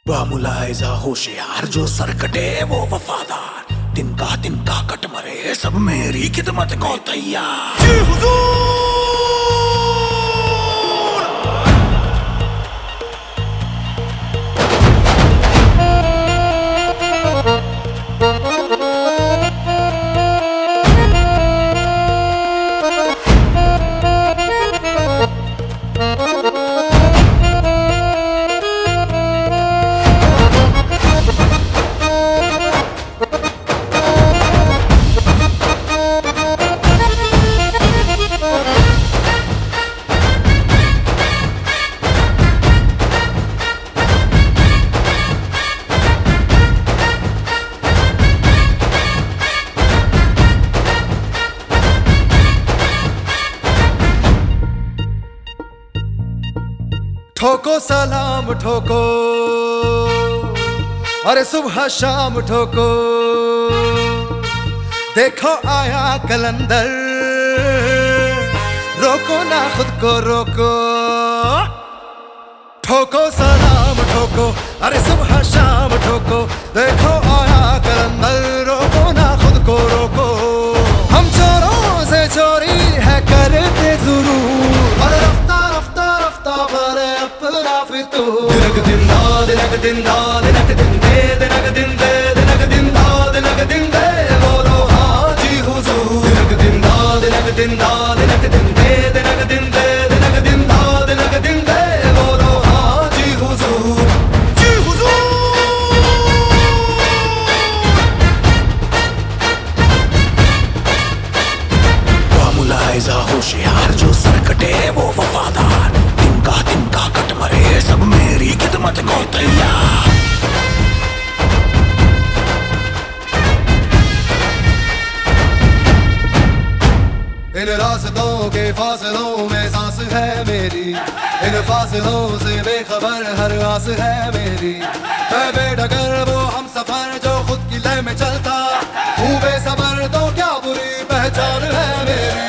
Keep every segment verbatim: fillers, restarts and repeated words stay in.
बामुलाइजा होशियार जो सरकटे वो वफादार, तिनका तिनका कट मरे सब मेरी खिदमत को तैयार। जी हुजूर। ठोको सलाम ठोको, अरे सुबह शाम ठोको, देखो आया कलंदर, रोको ना खुद को रोको। ठोको सलाम ठोको, अरे सुबह शाम ठोको, देखो आया कलंदर, रोको ना खुद को रोको। हम चोरों से चोरी है करते जरूर, अरे रफ्ता रफ्ता रफ्ता भरे अपना फितूर। दिनक दिन दा दिनक दिन दा दिनक दिन दे दिनक दिन दे दिनक दिन दा दिनक दिन दे बोलो हाजी हुजूर। दिनक दिन दा दिनक दिन दा दिनक दिन दे दिनक दिन दे दिनक दिन दा दिनक दिन दे बोलो हाजी हुजूर। जी हुजूर। बामुलाइजा होशियार जो सरकटे वो वफादार, तिनका तिनका कट मरे सब मेरी खिदमत को तैयार। इन रास्तों के फासलों में सांस है मेरी, इन फासलों से बेखबर हर आस है मेरी। मैं बेडगर वो हम सफर जो खुद की लय में चलता हूँ बेसबर, तो क्या बुरी पहचान है मेरी।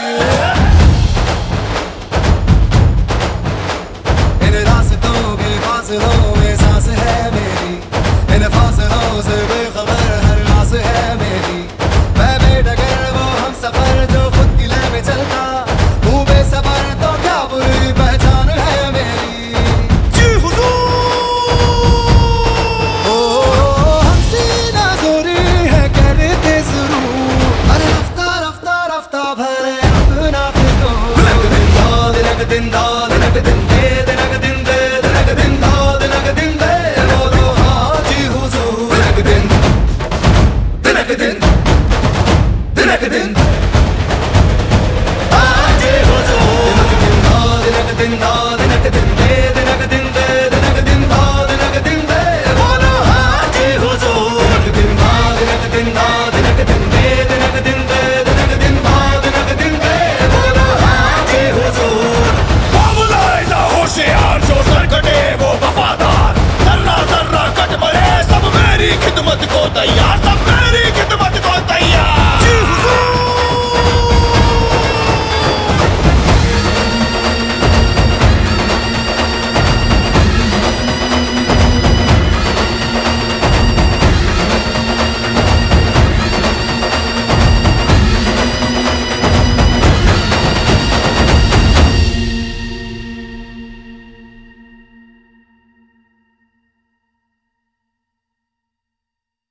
इन रास्तों के फासलों में सांस है मेरी, इन फासलों से बेखबर हर आस है मेरी। मैं बेडगर वो हम सफर जो खुद की लय में चलता हूँ बेसबर, तो क्या बुरी पहचान है मेरी। जी हुजूर। ओ हमसी नाज़ोरी है करते ज़रूर, अरे रफ्ता रफ्ता रफ्ता भरे अपना फितूर। दिनक दिन दा दिनक दिन दा दिनक दिन दे दिनक दिन दे दिनक दिन दा दिनक दिन दे बोलो हाजी हुजूर। दिनक दिन दिनक दिन दिनक दिन हाजी हुजूर। दिनक दिन दा दिनक दिन दा